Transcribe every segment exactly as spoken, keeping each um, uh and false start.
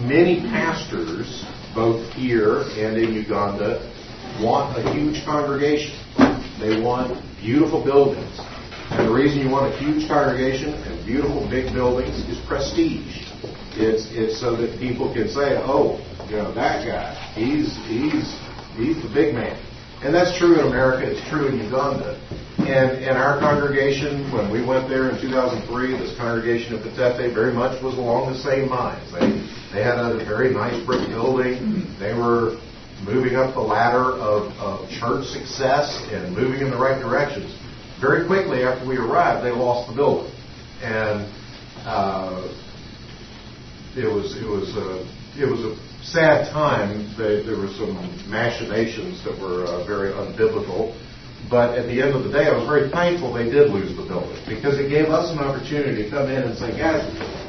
many pastors, both here and in Uganda, want a huge congregation. They want beautiful buildings. And the reason you want a huge congregation and beautiful big buildings is prestige. It's it's so that people can say, oh, you know, that guy, he's he's he's the big man. And that's true in America. It's true in Uganda. And and our congregation, when we went there in two thousand three, this congregation of Patete very much was along the same lines. They they had a very nice brick building. They were moving up the ladder of, of church success and moving in the right directions. Very quickly after we arrived, they lost the building, and uh, it was it was a it was a sad time. They, there were some machinations that were uh, very unbiblical, but at the end of the day, I was very thankful they did lose the building, because it gave us an opportunity to come in and say, guys,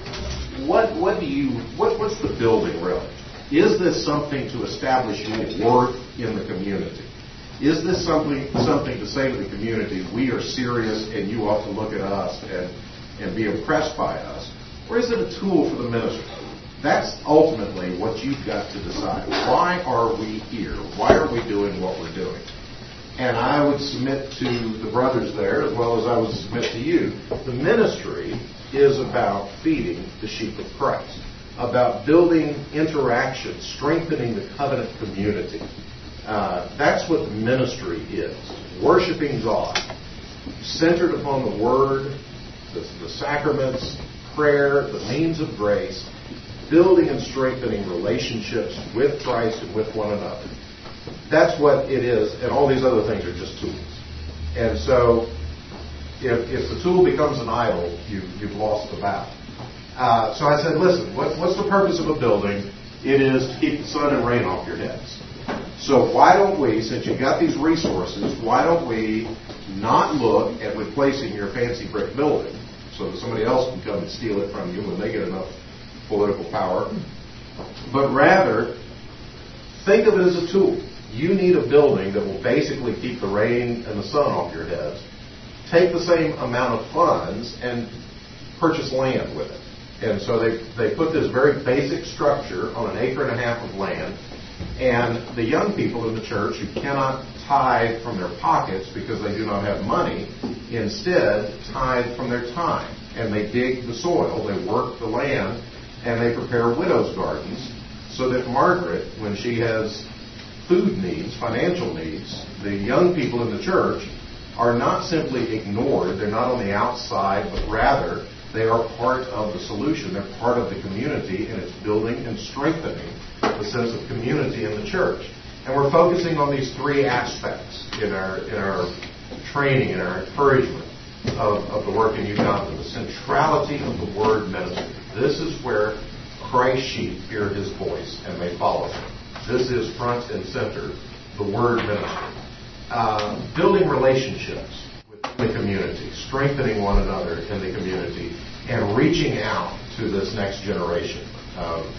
what what do you what what's the building really? Is this something to establish your worth in the community? Is this something something to say to the community, we are serious and you ought to look at us and, and be impressed by us? Or is it a tool for the ministry? That's ultimately what you've got to decide. Why are we here? Why are we doing what we're doing? And I would submit to the brothers there, as well as I would submit to you, the ministry is about feeding the sheep of Christ, about building interaction, strengthening the covenant community. Uh, that's what the ministry is. Worshiping God, centered upon the Word, the, the sacraments, prayer, the means of grace, building and strengthening relationships with Christ and with one another. That's what it is, and all these other things are just tools. And so, if, if the tool becomes an idol, you, you've lost the battle. Uh, so I said, listen, what, what's the purpose of a building? It is to keep the sun and rain off your heads. So why don't we, since you've got these resources, why don't we not look at replacing your fancy brick building so that somebody else can come and steal it from you when they get enough political power, but rather think of it as a tool. You need a building that will basically keep the rain and the sun off your heads. Take the same amount of funds and purchase land with it. And so they, they put this very basic structure on an acre and a half of land. And the young people in the church who cannot tithe from their pockets because they do not have money, instead tithe from their time. And they dig the soil, they work the land, and they prepare widows' gardens so that Margaret, when she has food needs, financial needs, the young people in the church are not simply ignored. They're not on the outside, but rather they are part of the solution. They're part of the community, and it's building and strengthening the sense of community in the church. And we're focusing on these three aspects in our in our training and our encouragement of, of the work in Uganda. The centrality of the word ministry. This is where Christ's sheep hear his voice and they follow him. This is front and center, the word ministry. Uh, building relationships with the community, strengthening one another in the community, and reaching out to this next generation. Um,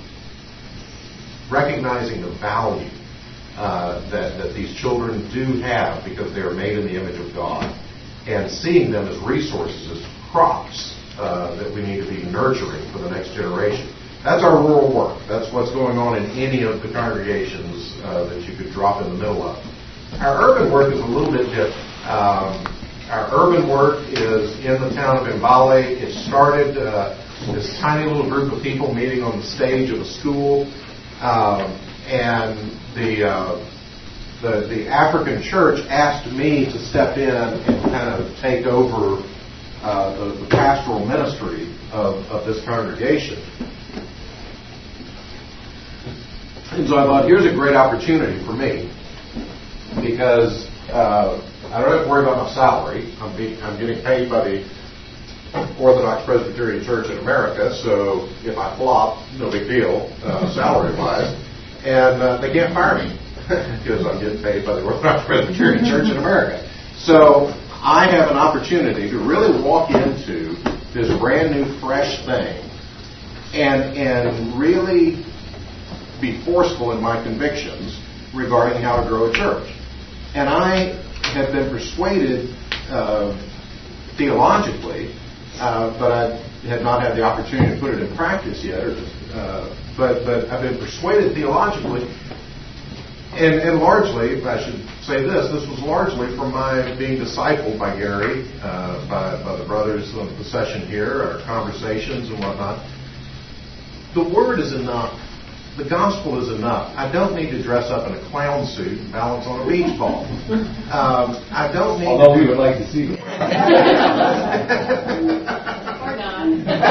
recognizing the value uh, that, that these children do have because they are made in the image of God, and seeing them as resources, as crops uh, that we need to be nurturing for the next generation. That's our rural work. That's what's going on in any of the congregations uh, that you could drop in the middle of. Our urban work is a little bit different. Um, our urban work is in the town of Mbale. It started uh, this tiny little group of people meeting on the stage of a school. Um, and the, uh, the the African church asked me to step in and kind of take over uh, the, the pastoral ministry of, of this congregation. And so I thought, here's a great opportunity for me, because uh, I don't have to worry about my salary. I'm, being, I'm getting paid by the Orthodox Presbyterian Church in America, so if I flop, no big deal, uh, salary-wise. And uh, they can't fire me because I'm getting paid by the Orthodox Presbyterian Church in America. So I have an opportunity to really walk into this brand new, fresh thing and and really be forceful in my convictions regarding how to grow a church. And I have been persuaded uh, theologically, Uh, but I had not had the opportunity to put it in practice yet, or to uh, put but but I've been persuaded theologically, and and largely, I should say this, this was largely from my being discipled by Gary, uh, by by the brothers of the session here, our conversations and whatnot. The Word is enough. The gospel is enough. I don't need to dress up in a clown suit and balance on a beach ball. Um, I don't need. Although to we would like to see it. Or not.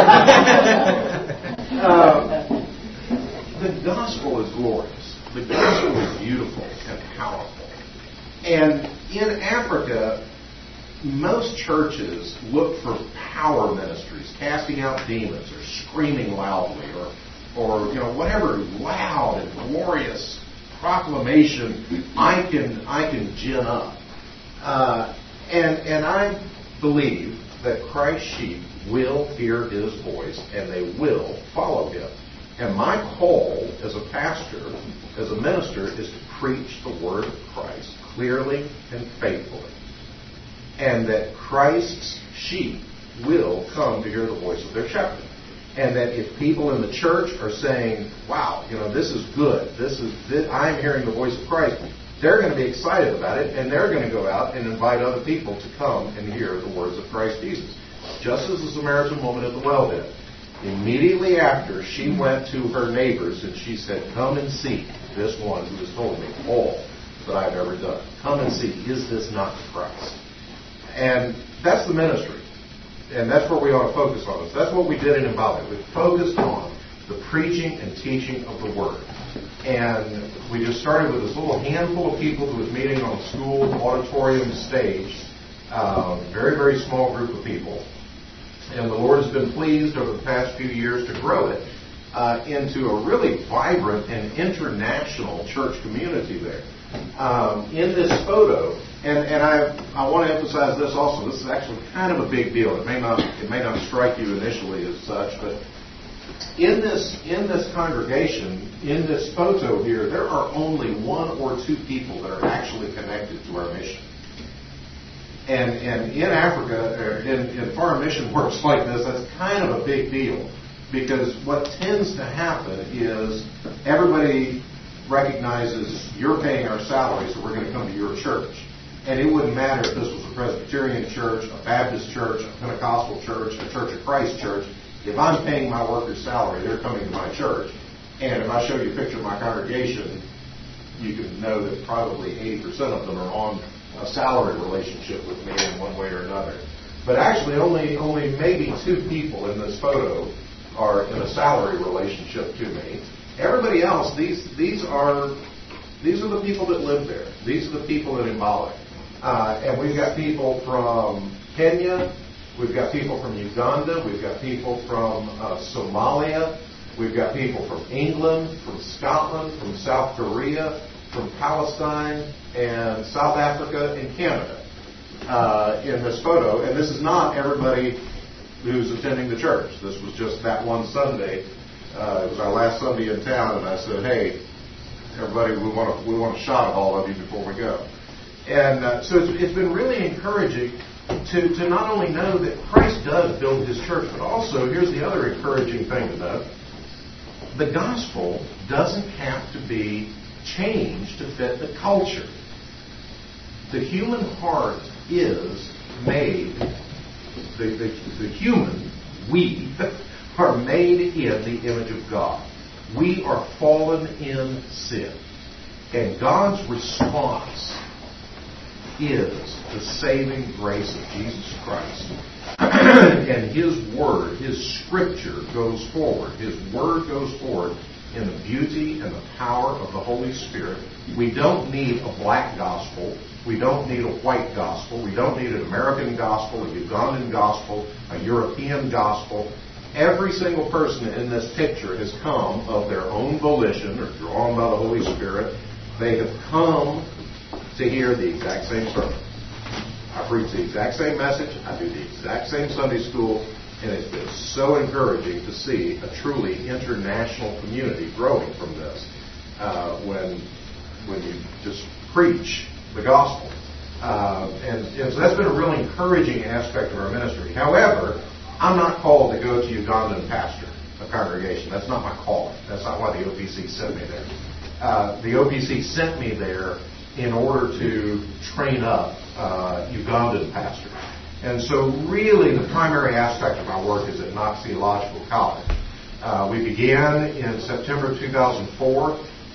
uh, the gospel is glorious. The gospel is beautiful and powerful. And in Africa, most churches look for power ministries, casting out demons, or screaming loudly, or or you know whatever loud and glorious proclamation I can I can gin up. Uh, and and I believe that Christ's sheep will hear His voice and they will follow Him. And my call as a pastor, as a minister, is to preach the word of Christ clearly and faithfully. And that Christ's sheep will come to hear the voice of their shepherd. And that if people in the church are saying, wow, you know, this is good, this is this, I'm hearing the voice of Christ, they're going to be excited about it, and they're going to go out and invite other people to come and hear the words of Christ Jesus. Just as the Samaritan woman at the well did. Immediately after, she went to her neighbors and she said, come and see this one who has told me all that I've ever done. Come and see, is this not the Christ? And that's the ministry. And that's what we ought to focus on. So that's what we did in Mbale. We focused on the preaching and teaching of the Word. And we just started with this little handful of people who was meeting on the school auditorium stage. Uh, very, very small group of people. And the Lord has been pleased over the past few years to grow it uh, into a really vibrant and international church community there. Um, in this photo, and, and I I want to emphasize this also. This is actually kind of a big deal. It may not it may not strike you initially as such, but in this in this congregation, in this photo here, there are only one or two people that are actually connected to our mission. And and in Africa, or in, in foreign mission works like this, that's kind of a big deal, because what tends to happen is everybody recognizes you're paying our salary, so we're going to come to your church. And it wouldn't matter if this was a Presbyterian church, a Baptist church, a Pentecostal church, a Church of Christ church. If I'm paying my workers' salary, they're coming to my church. And if I show you a picture of my congregation, you can know that probably eighty percent of them are on a salary relationship with me in one way or another. But actually, only only maybe two people in this photo are in a salary relationship to me. Everybody else, these these are these are the people that live there. These are the people in Mbale. Uh, and we've got people from Kenya, we've got people from Uganda, we've got people from uh, Somalia, we've got people from England, from Scotland, from South Korea, from Palestine, and South Africa, and Canada uh, in this photo. And this is not everybody who's attending the church. This was just that one Sunday. Uh, it was our last Sunday in town, and I said, hey, everybody, we want to we want a shot of all of you before we go. And uh, so it's, it's been really encouraging to, to not only know that Christ does build His church, but also, here's the other encouraging thing to know, the gospel doesn't have to be changed to fit the culture. The human heart is made, the, the, the human, we, are made in the image of God. We are fallen in sin. And God's response is the saving grace of Jesus Christ. And His Word, His Scripture goes forward. His Word goes forward in the beauty and the power of the Holy Spirit. We don't need a black gospel. We don't need a white gospel. We don't need an American gospel, a Ugandan gospel, a European gospel. Every single person in this picture has come of their own volition or drawn by the Holy Spirit. They have come to hear the exact same sermon. I preach the exact same message. I do the exact same Sunday school. And it's been so encouraging to see a truly international community growing from this uh, when when you just preach the gospel. Uh, and, and so that's been a really encouraging aspect of our ministry. However, I'm not called to go to Uganda and pastor. a congregation. That's not my calling. That's not why the O P C sent me there. Uh, the O P C sent me there in order to train up uh, Ugandan pastors. And so really the primary aspect of my work is at Knox Theological College. Uh, we began in September two thousand four,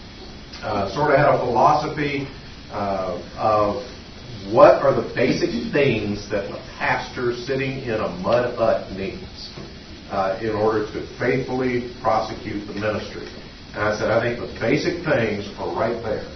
uh, sort of had a philosophy uh, of what are the basic things that a pastor sitting in a mud hut needs uh, in order to faithfully prosecute the ministry. And I said, I think the basic things are right there.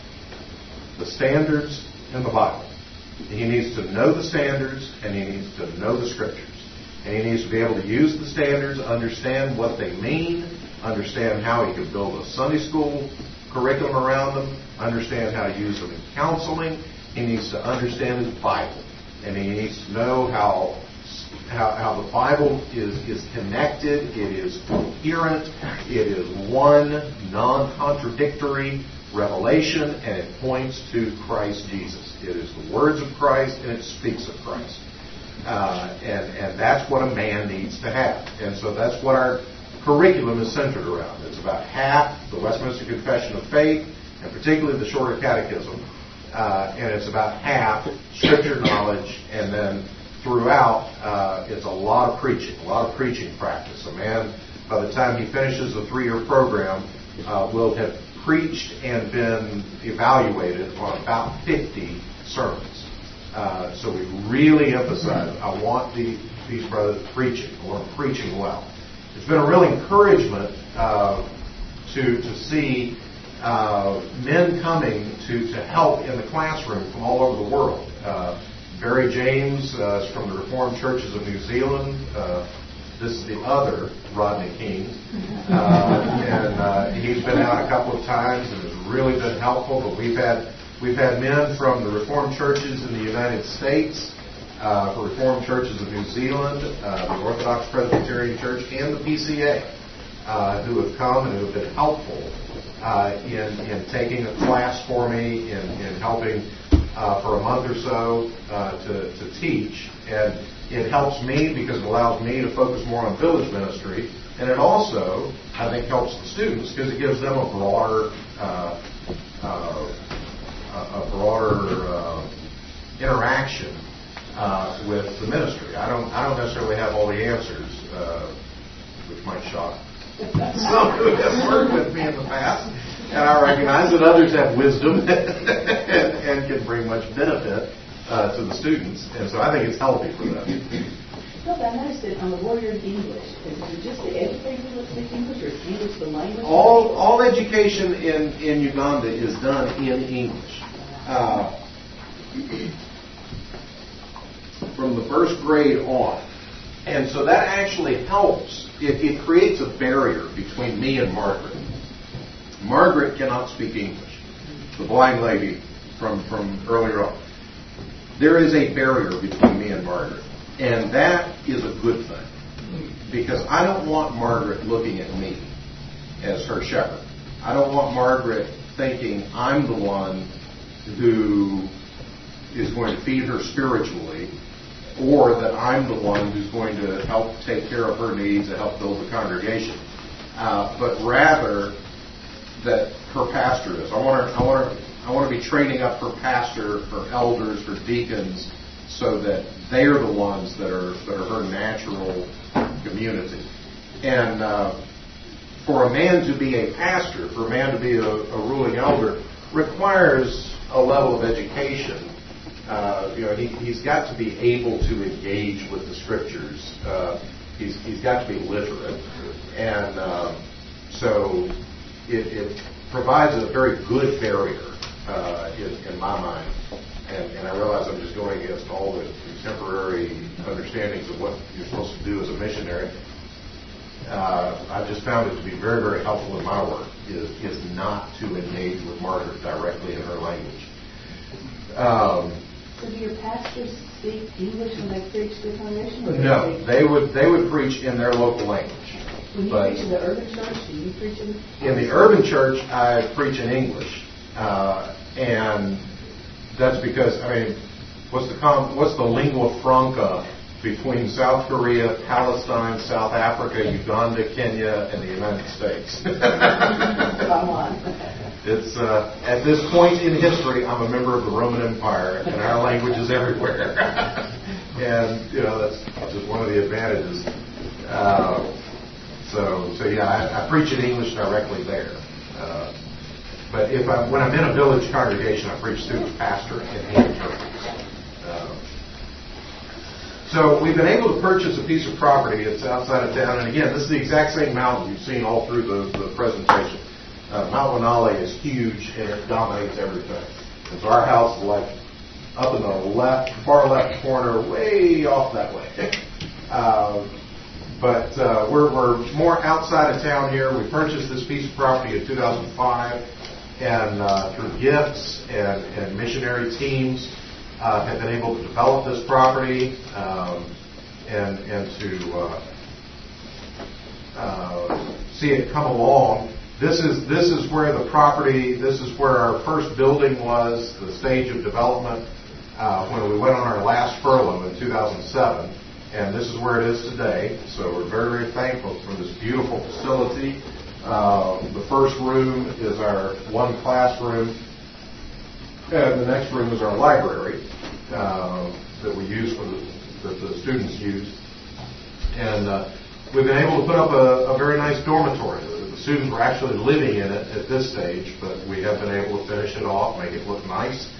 The standards in the Bible. He needs to know the standards, and he needs to know the Scriptures. And he needs to be able to use the standards, understand what they mean, understand how he can build a Sunday school curriculum around them, understand how to use them in counseling. He needs to understand his Bible. And he needs to know how how, how the Bible is, is connected, it is coherent, it is one non-contradictory revelation, and it points to Christ Jesus. It is the words of Christ, and it speaks of Christ. Uh, and, and that's what a man needs to have. And so that's what our curriculum is centered around. It's about half the Westminster Confession of Faith, and particularly the Shorter Catechism. Uh, and it's about half Scripture knowledge, and then throughout, uh, it's a lot of preaching, a lot of preaching practice. A man, by the time he finishes the three-year program, uh, will have preached and been evaluated on about fifty sermons. Uh, so we really emphasize, I want the, these brothers preaching. I want them preaching well. It's been a real encouragement uh, to to see uh, men coming to, to help in the classroom from all over the world. Uh, Barry James uh, is from the Reformed Churches of New Zealand. Uh, this is the other Rodney King. Uh, and uh, he's been out a couple of times and has really been helpful. But we've had we've had men from the Reformed Churches in the United States, uh, the Reformed Churches of New Zealand, uh, the Orthodox Presbyterian Church, and the P C A, uh, who have come and who have been helpful uh, in, in taking a class for me, in, in helping uh, for a month or so uh, to, to teach. And it helps me because it allows me to focus more on village ministry. And it also, I think, helps the students because it gives them a broader, uh, uh, a broader uh, interaction uh, with the ministry. I don't, I don't necessarily have all the answers, uh, which might shock some who have worked with me in the past. And I recognize that others have wisdom and, and can bring much benefit uh, to the students. And so I think it's healthy for them. No, but I noticed that on the Warrior English, is it just the educators that speak English, or is English the language? All all education in, in Uganda is done in English. Uh, from the first grade on. And so that actually helps. It, it creates a barrier between me and Margaret. Margaret cannot speak English, the blind lady from, from earlier on. There is a barrier between me and Margaret. And that is a good thing. Because I don't want Margaret looking at me as her shepherd. I don't want Margaret thinking I'm the one who is going to feed her spiritually, or that I'm the one who's going to help take care of her needs and help build the congregation. Uh, but rather that her pastor is. I want her, I want her, I want to be training up her pastor, her elders, her deacons, so that they're the ones that are that are her natural community. And uh, for a man to be a pastor, for a man to be a, a ruling elder, requires a level of education. Uh, you know, he, he's got to be able to engage with the Scriptures. Uh, he's he's got to be literate, and uh, so it, it provides a very good barrier uh, in, in my mind. And, and I realize I'm just going against all the contemporary understandings of what you're supposed to do as a missionary. Uh, I've just found it to be very, very helpful in my work, is, is not to engage with Margaret directly in her language. Um, so do your pastors speak English when they preach the congregation? No, they would they would preach in their local language. When you but preach in the urban church, do you preach in? In the urban church, I preach in English, uh, and that's because, I mean, what's the com- what's the lingua franca between South Korea, Palestine, South Africa, Uganda, Kenya, and the United States. Come on. It's uh, at this point in history, I'm a member of the Roman Empire, and our language is everywhere. And you know that's just one of the advantages. Uh, so, so yeah, I, I preach in English directly there. Uh, but if I, when I'm in a village congregation, I preach through the pastor and the interpreters. Uh, So we've been able to purchase a piece of property. It's outside of town. And again, this is the exact same mountain you've seen all through the, the presentation. Uh, Mount Wanale is huge and it dominates everything. And so our house is like up in the left, far left corner, way off that way. uh, but uh, we're, we're more outside of town here. We purchased this piece of property in two thousand five. And uh, through gifts and, and missionary teams, Uh, have been able to develop this property um, and and to uh, uh, see it come along. This is this is where the property. This is where our first building was. The stage of development uh, when we went on our last furlough in two thousand seven, and this is where it is today. So we're very very thankful for this beautiful facility. Uh, the first room is our one classroom. And the next room is our library uh, that we use for the, that the students use. And uh, we've been able to put up a, a very nice dormitory. The, the students were actually living in it at this stage, but we have been able to finish it off, make it look nice.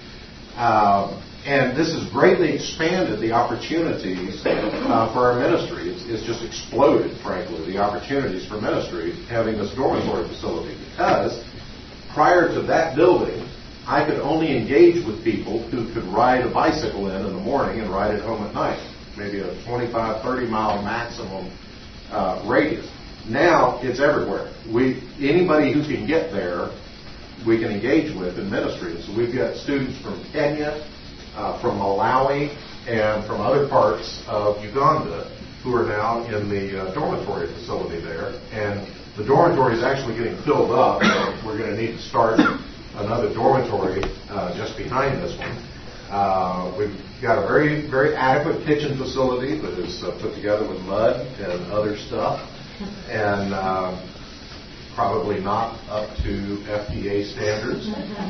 Um, and this has greatly expanded the opportunities uh, for our ministry. It's, it's just exploded, frankly, the opportunities for ministry having this dormitory facility. Because prior to that building, I could only engage with people who could ride a bicycle in in the morning and ride it home at night, maybe a twenty-five, thirty mile maximum uh, radius. Now it's everywhere. We anybody who can get there, we can engage with in ministry. So we've got students from Kenya, uh, from Malawi, and from other parts of Uganda who are now in the uh, dormitory facility there. And the dormitory is actually getting filled up. We're going to need to start another dormitory uh, just behind this one. Uh, we've got a very, very adequate kitchen facility that is uh, put together with mud and other stuff, and uh, probably not up to F D A standards.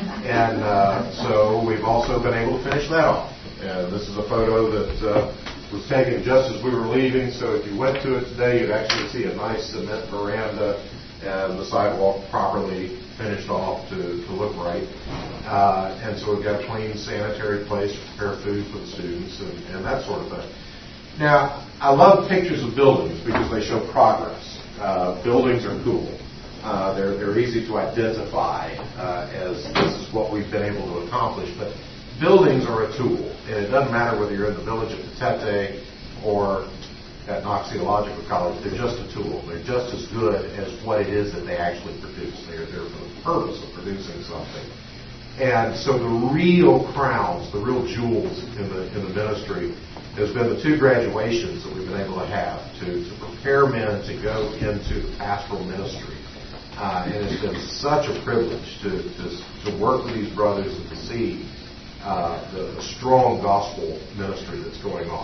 And uh, so we've also been able to finish that off. And this is a photo that uh, was taken just as we were leaving, so if you went to it today, you'd actually see a nice cement veranda and the sidewalk properly finished off to, to look right. Uh, and so we've got a clean, sanitary place to prepare food for the students and, and that sort of thing. Now, I love pictures of buildings because they show progress. Uh, buildings are cool. Uh, they're, they're easy to identify uh, as this is what we've been able to accomplish. But buildings are a tool. And it doesn't matter whether you're in the village of Patete or at Knox Theological College, they're just a tool. They're just as good as what it is that they actually produce. They're there for the purpose of producing something. And so the real crowns, the real jewels in the in the ministry has been the two graduations that we've been able to have to, to prepare men to go into the pastoral ministry. Uh, and it's been such a privilege to, to, to work with these brothers and to see uh, the, the strong gospel ministry that's going on.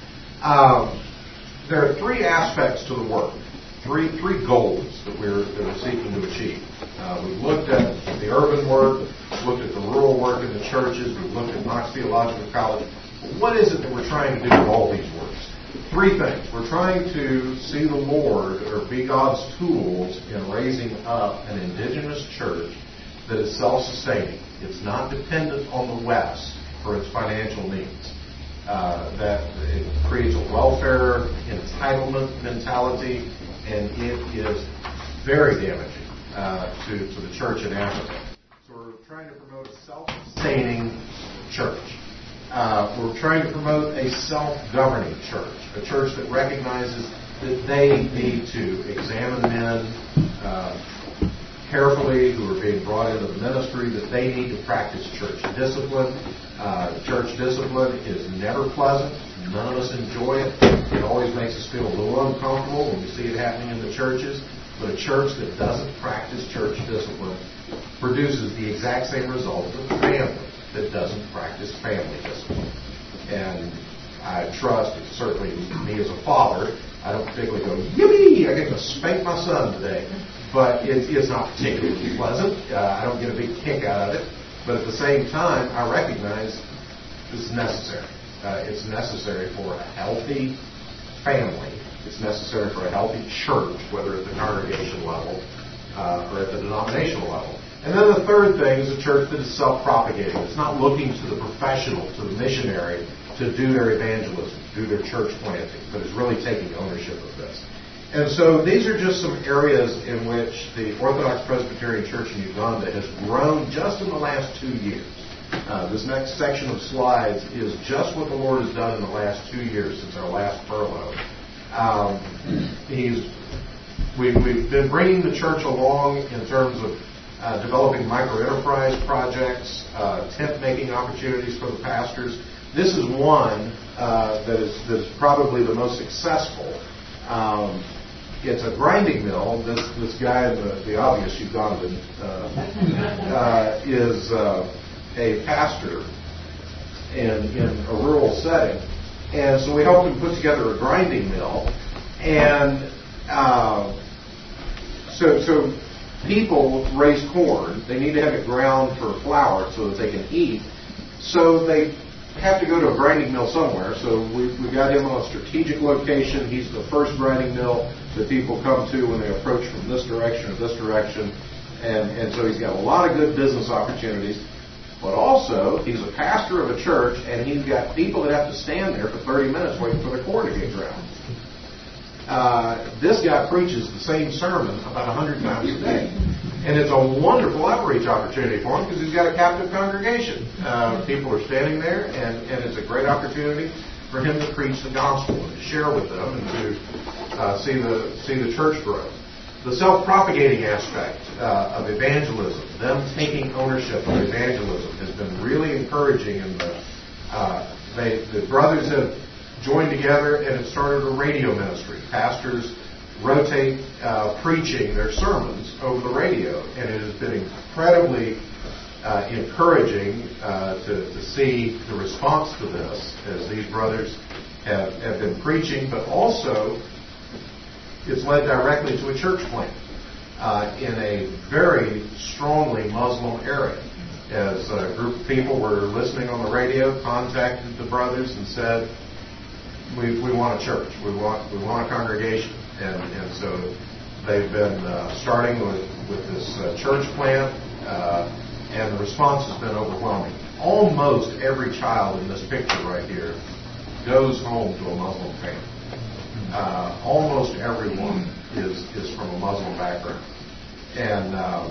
Um, There are three aspects to the work, three three goals that we're, that we're seeking to achieve. Uh, we've looked at the urban work, we've looked at the rural work in the churches, we've looked at Knox Theological College. What is it that we're trying to do with all these works? Three things. We're trying to see the Lord or be God's tools in raising up an indigenous church that is self-sustaining. It's not dependent on the West for its financial needs. Uh, that it creates a welfare entitlement mentality, and it is very damaging uh, to, to the church in Africa. So we're trying to promote a self-sustaining church. Uh, we're trying to promote a self-governing church, a church that recognizes that they need to examine men uh, carefully who are being brought into the ministry, that they need to practice church discipline. Uh, church discipline is never pleasant. None of us enjoy it. It always makes us feel a little uncomfortable when we see it happening in the churches. But a church that doesn't practice church discipline produces the exact same result as a family that doesn't practice family discipline. And I trust, certainly me as a father, I don't particularly go, yippee, I get to spank my son today. But it, it's not particularly pleasant. Uh, I don't get a big kick out of it. But at the same time, I recognize this is necessary. Uh, it's necessary for a healthy family. It's necessary for a healthy church, whether at the congregation level uh, or at the denominational level. And then the third thing is a church that is self-propagating. It's not looking to the professional, to the missionary, to do their evangelism, do their church planting, but is really taking ownership of this. And so these are just some areas in which the Orthodox Presbyterian Church in Uganda has grown just in the last two years. Uh, this next section of slides is just what the Lord has done in the last two years since our last furlough. Um, he's, we, we've been bringing the church along in terms of uh, developing micro-enterprise projects, uh, tent-making opportunities for the pastors. This is one uh, that is, that is probably the most successful. Um, it's a grinding mill. This this guy, the, the obvious Ugandan, uh, uh, is uh, a pastor in, in a rural setting. And so we helped him put together a grinding mill. And uh, so, so people raise corn. They need to have it ground for flour so that they can eat. So they have to go to a grinding mill somewhere. So we, we got him on a strategic location. He's the first grinding mill that people come to when they approach from this direction or this direction. And, and so he's got a lot of good business opportunities. But also, he's a pastor of a church, and he's got people that have to stand there for thirty minutes waiting for the corn to get ground. Uh, this guy preaches the same sermon about one hundred times a day. And it's a wonderful outreach opportunity for him because he's got a captive congregation. Uh, people are standing there, and, and it's a great opportunity for him to preach the gospel and to share with them and to uh, see the see the church grow. The self-propagating aspect uh, of evangelism, them taking ownership of evangelism, has been really encouraging. And the, uh, they, the brothers have joined together and have started a radio ministry. Pastors rotate uh, preaching their sermons over the radio, and it has been incredibly uh, encouraging uh, to, to see the response to this as these brothers have, have been preaching, but also it's led directly to a church plant uh, in a very strongly Muslim area. As a group of people were listening on the radio, contacted the brothers and said, we, we want a church, we want we want a congregation. And, and so they've been uh, starting with, with this uh, church plant, uh, and the response has been overwhelming. Almost every child in this picture right here goes home to a Muslim family. Uh, almost everyone is, is from a Muslim background. And uh,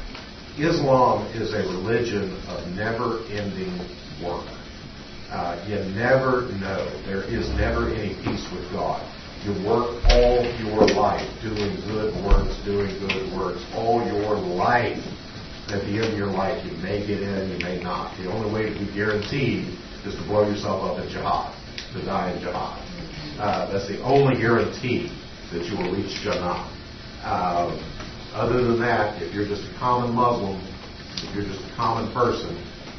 Islam is a religion of never-ending work. Uh, you never know. There is never any peace with God. You work all your life doing good works, doing good works, all your life. At the end of your life, you may get in, you may not. The only way to be guaranteed is to blow yourself up in jihad, to die in jihad. Uh, that's the only guarantee that you will reach Jannah. Uh, other than that, if you're just a common Muslim, if you're just a common person,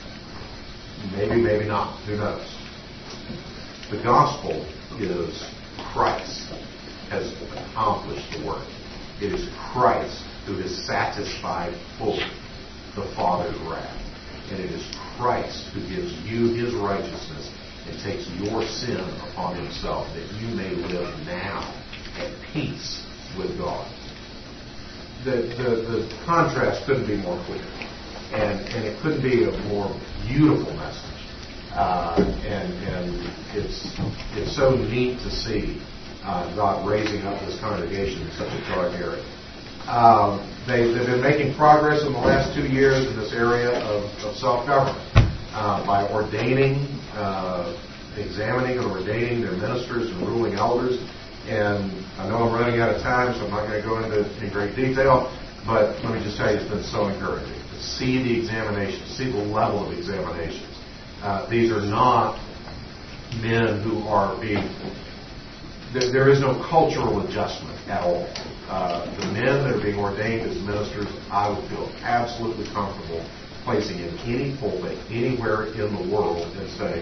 maybe, maybe not. Who knows? The gospel is Christ has accomplished the work. It is Christ who has satisfied fully the Father's wrath. And it is Christ who gives you His righteousness and takes your sin upon Himself that you may live now at peace with God. The, the, the contrast couldn't be more clear. And, and it couldn't be a more beautiful message. Uh, and and it's, it's so neat to see uh, God raising up this congregation in such a dark area. Um, they, they've been making progress in the last two years in this area of, of self-government uh, by ordaining, uh, examining and ordaining their ministers and ruling elders. And I know I'm running out of time, so I'm not going to go into in great detail, but let me just tell you, it's been so encouraging to see the examinations, see the level of examinations. Uh, these are not men who are being... There, there is no cultural adjustment at all. Uh, the men that are being ordained as ministers, I would feel absolutely comfortable placing in any pulpit, anywhere in the world, and saying,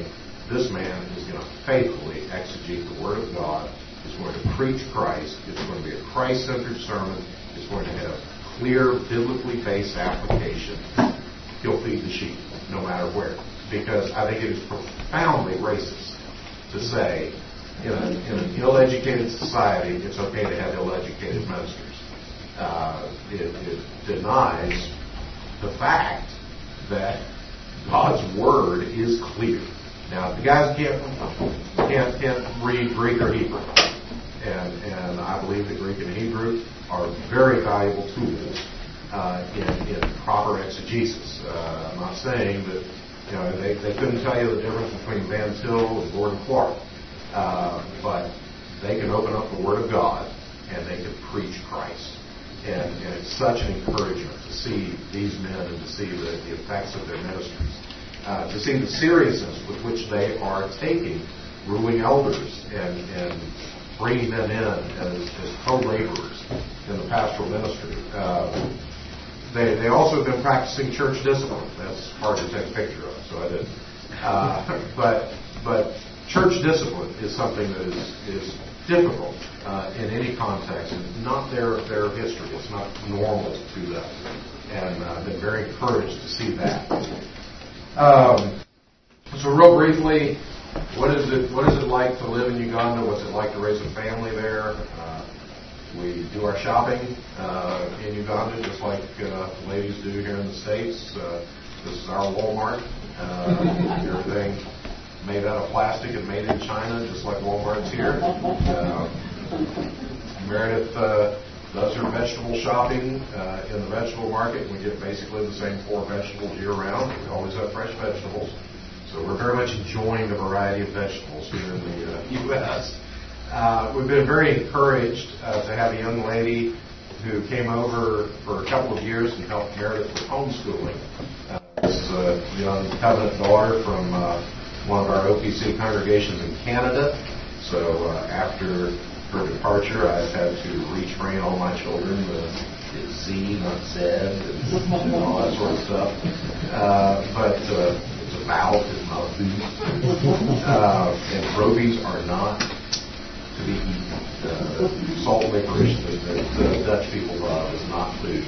this man is going to faithfully exegete the Word of God. It's going to preach Christ. It's going to be a Christ-centered sermon. It's going to have clear, biblically based application. He'll feed the sheep, no matter where. Because I think it is profoundly racist to say, in, a, in an ill-educated society, it's okay to have ill-educated ministers. Uh, it, it denies the fact that God's Word is clear. Now, the guys can't, can't, can't read Greek or Hebrew. And, and I believe that Greek and Hebrew are very valuable tools uh, in, in proper exegesis. Uh, I'm not saying that, you know, they, they couldn't tell you the difference between Van Til and Gordon Clark. Uh, but they can open up the Word of God and they can preach Christ. And, and it's such an encouragement to see these men and to see the, the effects of their ministries. Uh, to see the seriousness with which they are taking ruling elders and, and bringing them in as, as co-laborers in the pastoral ministry. Uh, they, they also have been practicing church discipline. That's hard to take a picture of, so I didn't. Uh, but, but church discipline is something that is, is difficult uh, in any context, and not their, their history. It's not normal to them. And uh, I've been very encouraged to see that. Um, so real briefly, what is it what is it like to live in Uganda? What's it like to raise a family there? Uh, we do our shopping uh, in Uganda just like uh, the ladies do here in the States. Uh, this is our Walmart. Uh, everything made out of plastic and made in China, just like Walmart's here. Uh, Meredith uh, does her vegetable shopping uh, in the vegetable market. We get basically the same four vegetables year round. We always have fresh vegetables. So we're very much enjoying the variety of vegetables here in the uh, U S Uh, we've been very encouraged uh, to have a young lady who came over for a couple of years and helped Meredith with homeschooling. Uh, this is a young covenant daughter from uh, one of our O P C congregations in Canada. So uh, after her departure, I've had to retrain all my children. Uh, it's Z, not Z, and all that sort of stuff. Uh, but uh, it's a vowel, it's not a food. Uh, and robies are not to be eaten. Uh, salt licorice that the Dutch people love is not food.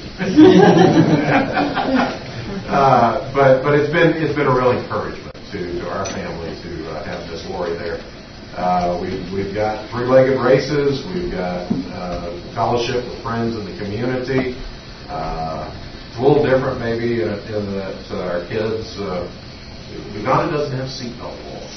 uh, but but it's been it's been a real encouragement to, to our family to uh, have Miss Lori there. Uh, we, we've got three-legged races. We've got uh, fellowship with friends in the community. Uh, it's a little different maybe in, in that uh, our kids, uh, Uganda doesn't have seatbelt laws.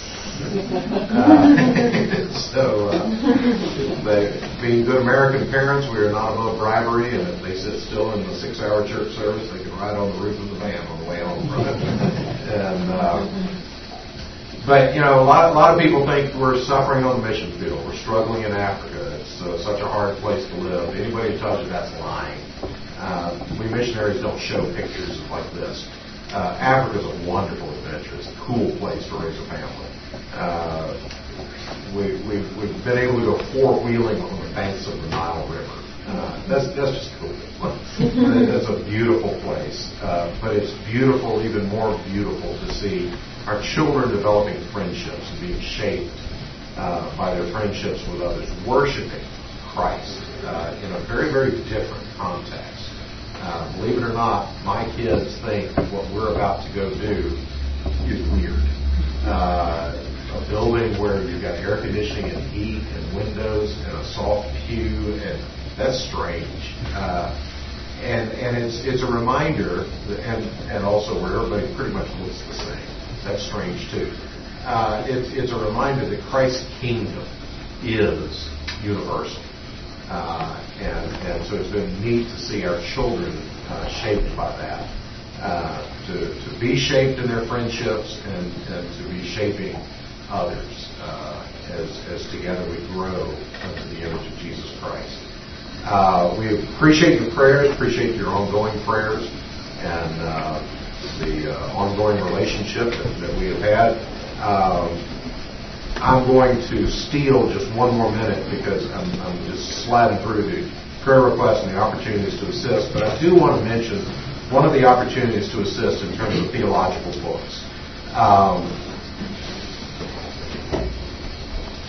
Uh, so, uh, they, being good American parents, we are not above bribery, and if they sit still in the six-hour church service, they can ride on the roof of the van on the way home from it. And, uh, But, you know, a lot, a lot of people think we're suffering on the mission field. We're struggling in Africa. It's uh, such a hard place to live. Anybody who tells you that's lying. Uh, we missionaries don't show pictures like this. Uh, Africa's a wonderful adventure. It's a cool place to raise a family. Uh, we, we've, we've been able to go four-wheeling on the banks of the Nile River. Uh, that's, that's just cool. It's a beautiful place. Uh, but it's beautiful, even more beautiful to see our children developing friendships and being shaped uh, by their friendships with others, worshiping Christ uh, in a very, very different context. Uh, believe it or not, my kids think what we're about to go do is weird. Uh, a building where you've got air conditioning and heat and windows and a soft pew, and that's strange. Uh, and and it's it's a reminder, that, and and also where everybody pretty much looks the same. That's strange too. Uh, it's, it's a reminder that Christ's kingdom is universal. Uh, and, and so it's been neat to see our children uh, shaped by that. Uh, to, to be shaped in their friendships and, and to be shaping others uh, as, as together we grow into the image of Jesus Christ. Uh, we appreciate your prayers, appreciate your ongoing prayers, and uh, the uh, ongoing relationship that, that we have had. Um, I'm going to steal just one more minute because I'm, I'm just sliding through the prayer requests and the opportunities to assist, but I do want to mention one of the opportunities to assist in terms of theological books. Um,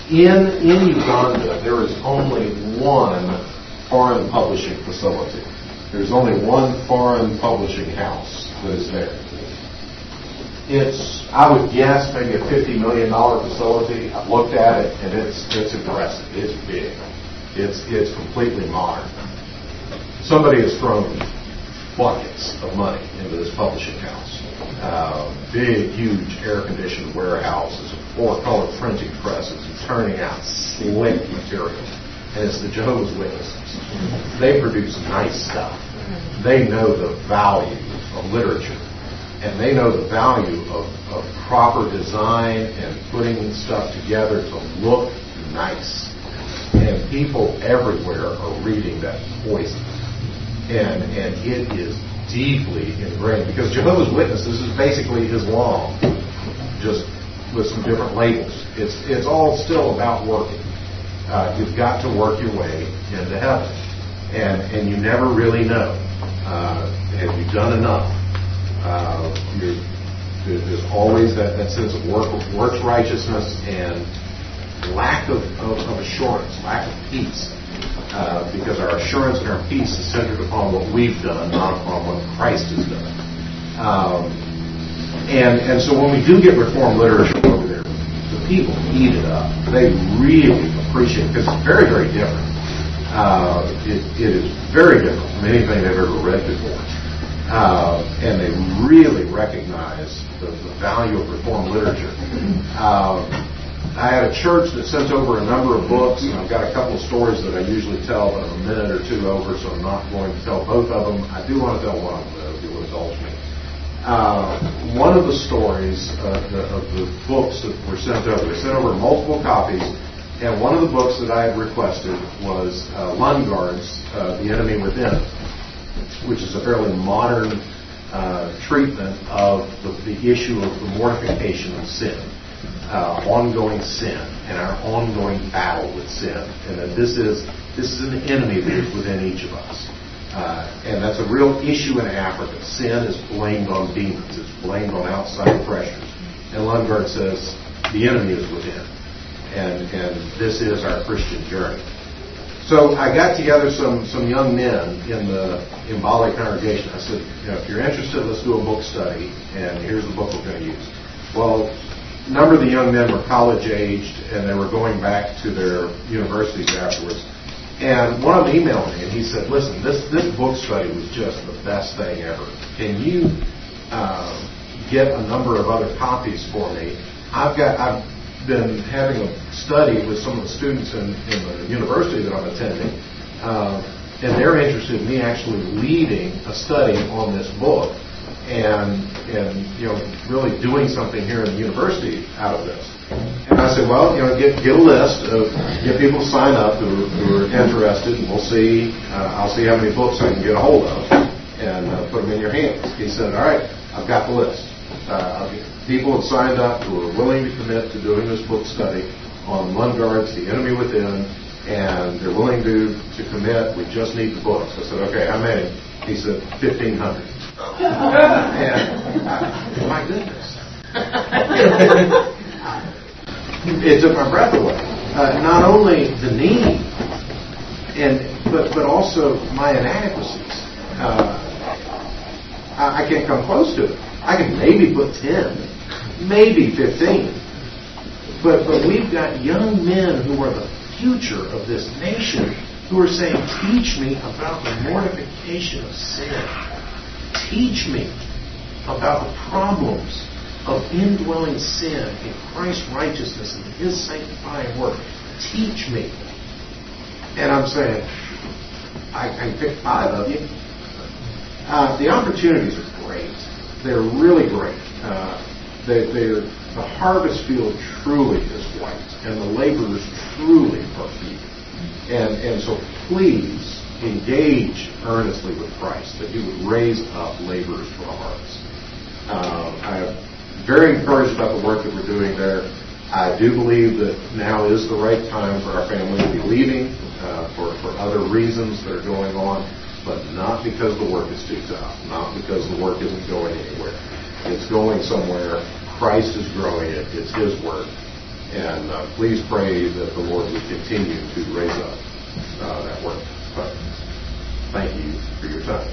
In, in Uganda, there is only one foreign publishing facility. There's only one foreign publishing house that is there. It's, I would guess, maybe a fifty million dollars facility. I've looked at it, and it's it's impressive. It's big. It's it's completely modern. Somebody has thrown buckets of money into this publishing house. Uh, big, huge air-conditioned warehouses, four-color printing presses, and turning out slick material. And it's the Jehovah's Witnesses. They produce nice stuff. They know the value of literature. And they know the value of, of proper design and putting stuff together to look nice. And people everywhere are reading that poison. And, and it is deeply ingrained, because Jehovah's Witnesses is basically Islam, just with some different labels. It's it's all still about working. Uh, you've got to work your way into heaven, and and you never really know. Uh, have you done enough? Uh, you're, there's always that, that sense of work, works righteousness and lack of, of, of assurance, lack of peace. Uh, because our assurance and our peace is centered upon what we've done, not upon what Christ has done. Um, and and so when we do get Reformed literature over there, the people eat it up. They really appreciate it, because it's very, very different. Uh, it, it is very different from anything they've ever read before. Uh, and they really recognize the, the value of Reformed literature. Um, I had a church that sent over a number of books, and I've got a couple of stories that I usually tell, but I'm a minute or two over, so I'm not going to tell both of them. I do want to tell one of them, though, if you will indulge me. Uh, one of the stories uh, the, of the books that were sent over, they sent over multiple copies, and one of the books that I had requested was uh, Lundgaard's uh, The Enemy Within, which is a fairly modern uh, treatment of the, the issue of the mortification of sin. Uh, ongoing sin and our ongoing battle with sin, and that this is this is an enemy that is within each of us, uh, and that's a real issue in Africa. Sin is blamed on demons; it's blamed on outside pressures. And Lundgaard says the enemy is within, and and this is our Christian journey. So I got together some some young men in the in Bali congregation. I said, you know, if you're interested, let's do a book study, and here's the book we're going to use. Well, a number of the young men were college-aged, and they were going back to their universities afterwards. And one of them emailed me, and he said, listen, this, this book study was just the best thing ever. Can you uh, get a number of other copies for me? I've got, I've been having a study with some of the students in, in the university that I'm attending, uh, and they're interested in me actually leading a study on this book. And, and, you know, really doing something here in the university out of this. And I said, well, you know, get, get a list of, get people to sign up who are, who are interested, and we'll see, uh, I'll see how many books I can get a hold of, and uh, put them in your hands. He said, all right, I've got the list. Uh, people have signed up who are willing to commit to doing this book study on Lundgaard's The Enemy Within, and they're willing to, to commit. We just need the books. I said, okay, how many? He said, fifteen hundred. And I, my goodness. It took my breath away. Uh, not only the need, and but but also my inadequacies. Uh, I, I can't come close to it. I can maybe put ten, maybe fifteen. But but we've got young men who are the future of this nation who are saying, teach me about the mortification of sin. Teach me about the problems of indwelling sin in Christ's righteousness and His sanctifying work. Teach me. And I'm saying, I can pick five of you. Uh, the opportunities are great. They're really great. Uh, they, they're, the harvest field truly is white, and the laborers truly are few. And, and so please engage earnestly with Christ, that He would raise up laborers for our harvest. Uh, I'm very encouraged about the work that we're doing there. I do believe that now is the right time for our family to be leaving uh, for, for other reasons that are going on, but not because the work is too tough, not because the work isn't going anywhere. It's going somewhere. Christ is growing it. It's His work. And uh, please pray that the Lord would continue to raise up uh, that work. But thank you for your time.